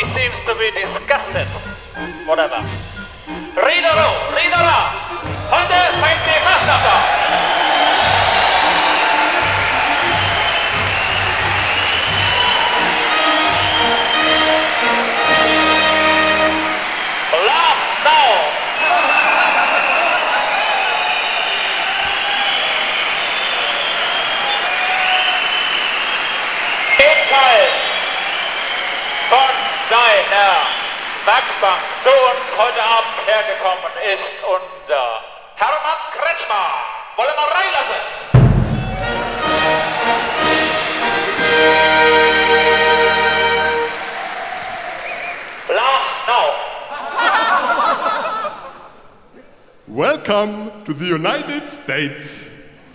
He seems to be disgusted. Whatever. Ridera! Hunde fängt die Fastnatter! Laugh now! Ebenfalls von seiner Werkbank zu uns heute Abend hergekommen ist unser Hermann Kretschmer. Wollen wir reinlassen? Laugh now. Welcome to the United States.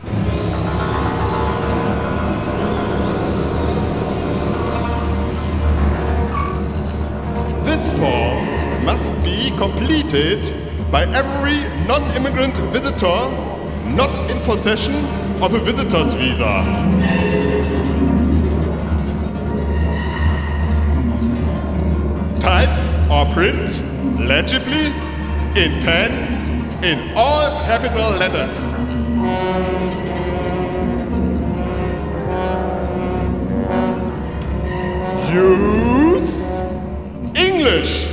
This form must be completed by every non-immigrant visitor not in possession of a visitor's visa. Type or print legibly in pen in all capital letters. Use English.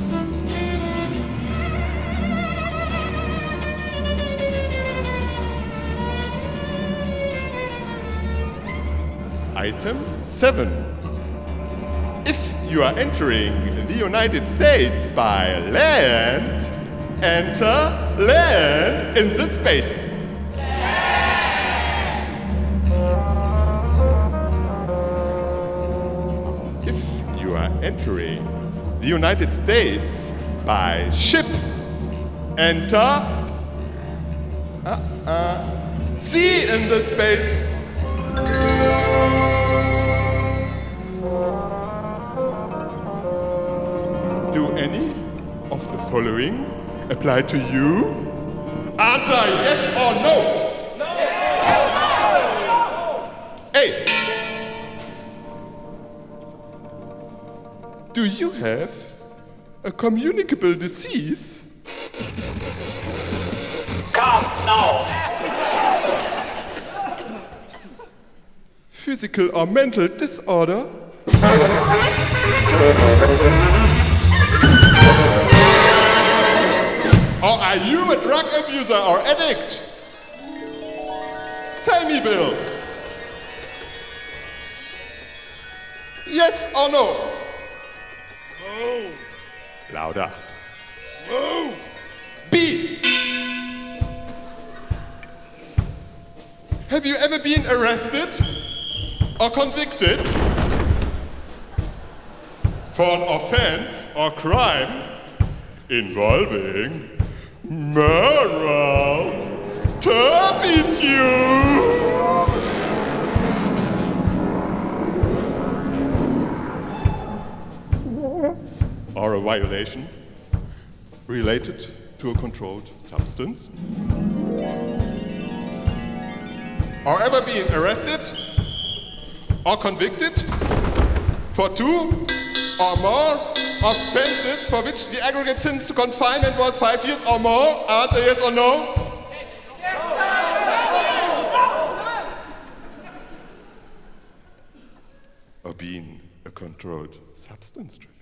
Item 7. If you are entering the United States by land, enter land in this space. If you are entering the United States by ship, enter sea in this space. Do any of the following apply to you? Answer yes or no. No. A. Do you have a communicable disease? Come now. Physical or mental disorder? Or are you a drug abuser or addict? Tell me, Bill. Yes or no? No. Louder. No. B. Have you ever been arrested or convicted for an offense or crime involving moral turpitude? Or a violation related to a controlled substance? Or ever been arrested or convicted for 2 or more offenses for which the aggregate sentence to confinement was 5 years or more? Answer yes or no? Or being a controlled substance trafficker?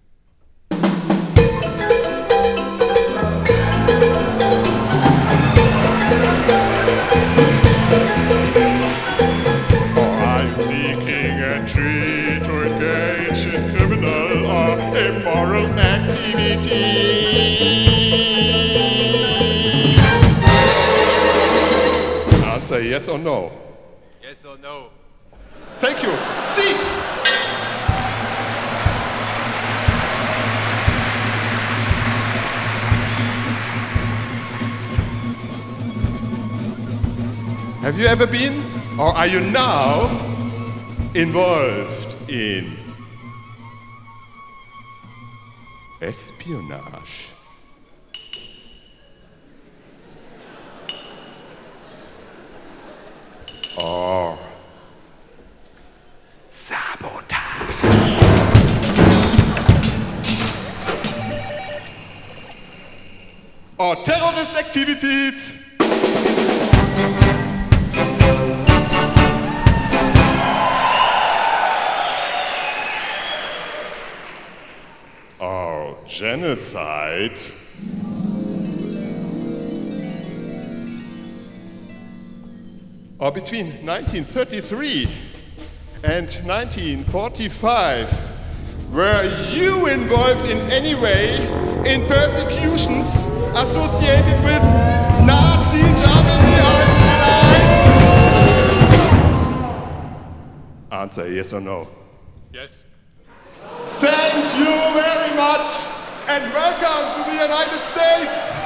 Or are you seeking entry to engage in criminal or immoral activities? Answer yes or no. Yes or no? Thank you. C. Have you ever been, or are you now, involved in espionage? Or sabotage? or terrorist activities? Or genocide? Or between 1933 and 1945, were you involved in any way in persecutions associated with Nazi Germany or Answer yes or no. Yes. Thank you very much and welcome to the United States!